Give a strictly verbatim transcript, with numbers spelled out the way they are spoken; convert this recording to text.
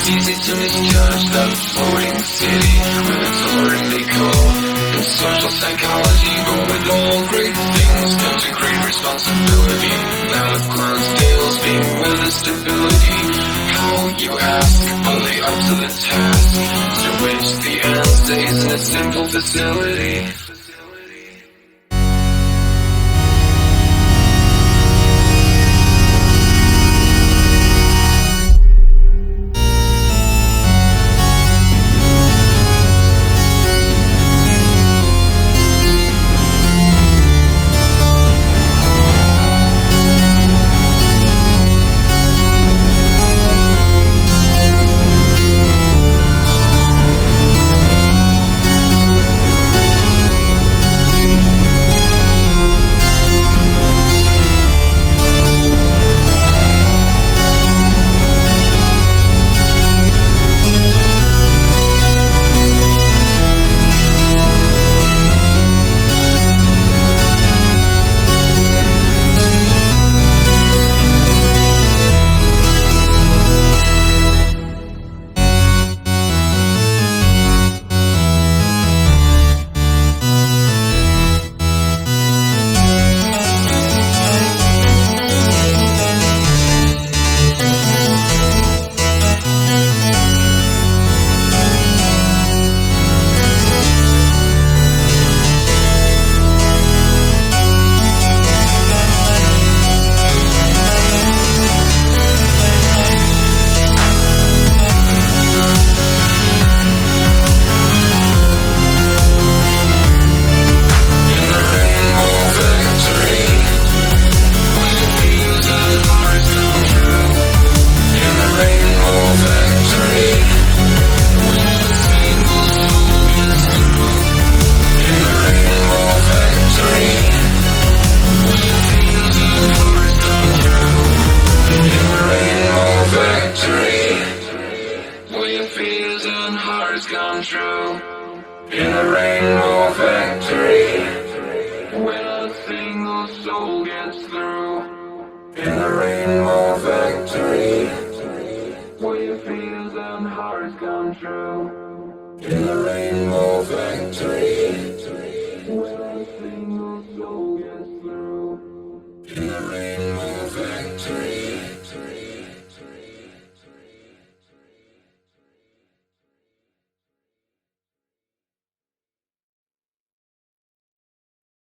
It's easy to misjudge that floating city with its alluring decor and social psychology, but with all great things comes a great responsibility. That of Clydesdales being with the stability. How, you ask, are they up to the task to which the end stays in a simple facility? Come true in the Rainbow Factory. When a single soul gets through in the Rainbow Factory, where your fears and hearts come true in the Rainbow Factory. When a single soul gets through in the Rainbow